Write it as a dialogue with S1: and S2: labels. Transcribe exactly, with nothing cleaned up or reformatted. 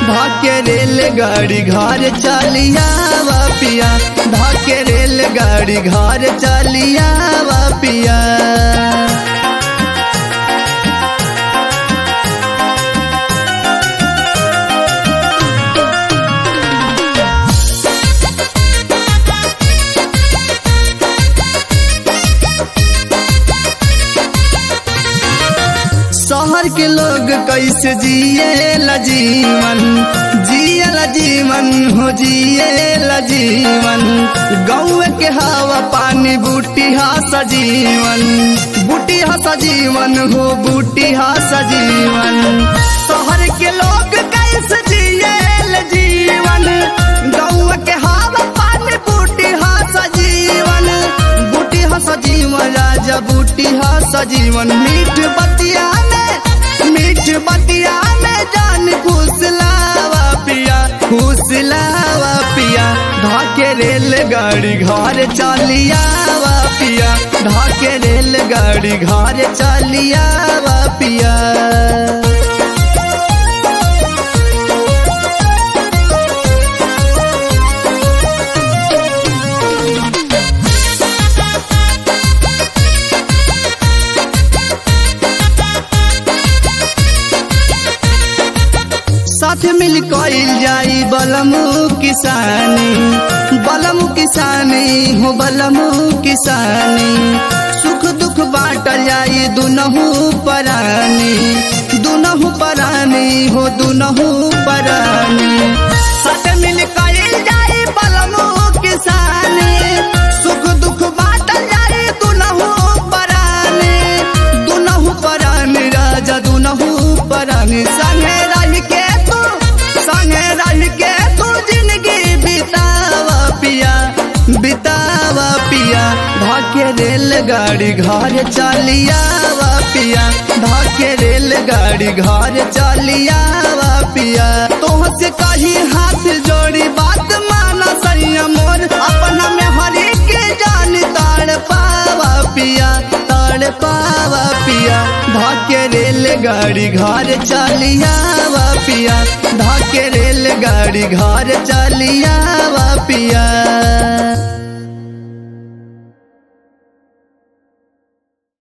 S1: धाके रेलगाड़ी घर चलिया वा पिया, धाके रेलगाड़ी घर चलिया वा पिया। शहर के लोग कैसे जिएला जीवन, जिएला जीवन हो जिएला जीवन। गाँव के हवा पानी बूटी हा सजीवन, बूटी हा सजीवन हो बूटी हा सजीवन। शहर के लोग कैसे जिएला जीवन, गाँव के हवा पानी बूटी हा सजीवन, बूटी हा सजीवन राजा बूटी हा सजीवन। मीठ बतिया मीठ बतिया में जान फुसलावा पिया, फुसलावा पिया। धाके रेलगाड़ी घर चलिया वा पिया, धाके रेलगाड़ी घर चलिया वा पिया। साथ मिल कइल जाई बलमु किसानी, बलमु किसानी हो बलमु किसानी। सुख दुख बाटल जाई दुनहु परानी, दुनहु परानी हो दुनहु परानी। साथ मिल कइल जाई बलमु किसानी, सुख दुख बाटल जाई दुनहु परानी, दुनहु परानी राजा दुनहु परानी। संगे रह के संगे रह के तू जिंदगी बितावा पिया, बितावा पिया। धाके रेलगाड़ी घर चलिया वा पिया, धाके रेलगाड़ी घर चलिया वा पिया। तोहसे कही हाथ जोड़ी बात माना सैया मोर, अपना में हरी के जान ताड़ पावा पिया, ताड़ पावा पिया। धाके रेलगाड़ी घर चलिया वा पिया, धाके रेलगाड़ी घर चलिया वा पिया।